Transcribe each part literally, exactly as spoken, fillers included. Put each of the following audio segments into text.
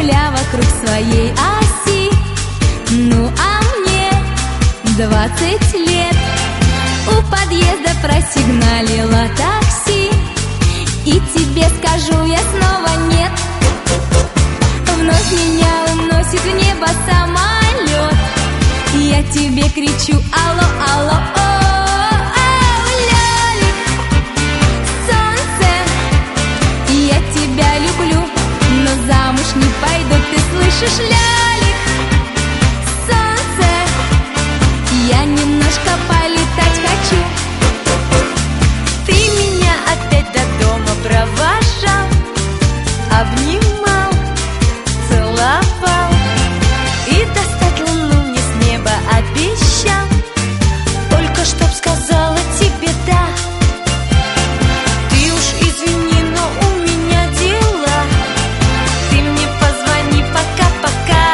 Земля вокруг своей оси. Ну а мне двадцать лет. У подъезда просигналило такси, и тебе скажу я снова нет. Вновь меня уносит в небо самолет. Я тебе кричу: алло, алло, о, о, лялик, солнце, я тебя люблю, но замуж не пойду, ты слышишь, лялик, солнце, я немножко полетать хочу. Ты меня опять до дома провожал, обнимал, целовал и достать луну мне с неба обещал, только чтоб сказала тебе да. Ты уж извини, но у меня дела, ты мне позвони пока-пока.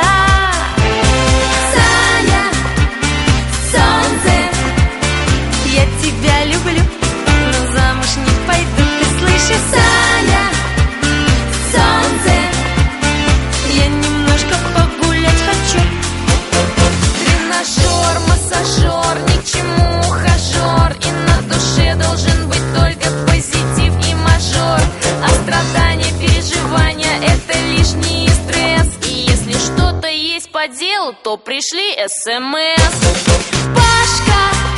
Саня, солнце, я тебя люблю, но замуж не пойду, ты слышишь, Саня, солнце, я немножко погулять хочу. Тренажер, массажер, ни к чему ухажер, и на душе должен быть только позитив и мажор. А страдания, переживания — это лишний стресс, и если что-то есть по делу, то пришли эс эм эс. Пашка,